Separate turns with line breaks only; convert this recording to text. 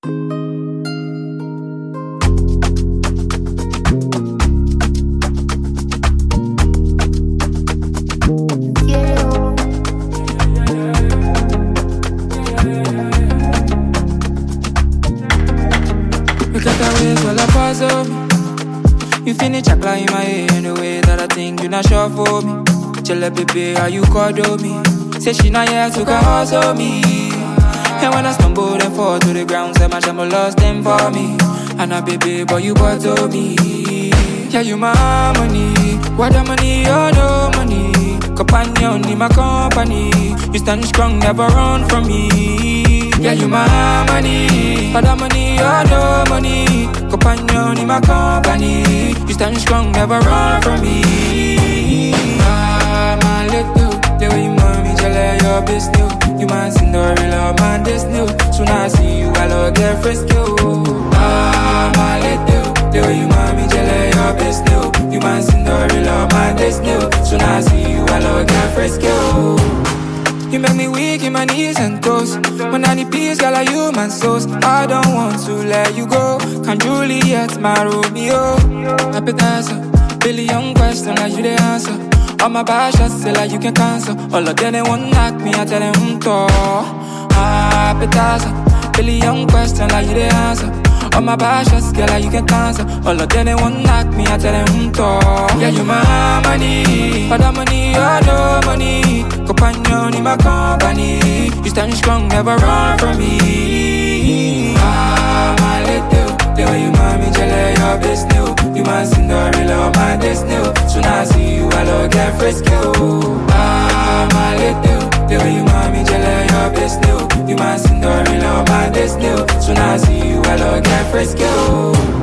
You finish a climb my head in the way that I think you not sure for me. Tell her, baby, how you cuddle me. Say she not here to come hustle me. And when I stumble and fall to the ground, say my shame lost them for me. And now, baby, boy, you bother me. Yeah, you my harmony. What the money or no money? Companion in my company. You stand strong, never run from me. Yeah, you my harmony. What the money or no money? Companion in my company. You stand strong, never run from me. Ah, my little, the way you mommy, jelly, your best new. You my Cinderella, man, this new. Soon I see you, I'll get frisky. Ah, my little, the way you mommy, jelly, your best new. You my Cinderella, man, this new. Soon I see you, I'll get frisky. You make me weak in my knees and toes. When I need peace, girl, are you my source. I don't want to let you go. Can Juliet, my Romeo? Appetizer, billion questions, like you the answer. All my bad shots, say like you can cancel. All of them, they won't knock me, I tell them, to. Appetizer, billion questions, like you the answer. All my bad shots, girl, like you can cancel. All of them, they won't knock me, I tell them, to. Yeah, you my money. For the money or no money. Companion in my company. You stand strong, never run from me. Ah, my little, the way you mommy, jelly, your best new. You my Cinderella, my best new. Soon I see you, I'll get frisky. Ah, my little, the way you mommy, jelly, your best new. You my Cinderella, my best new. Soon I see you, I'll get frisky.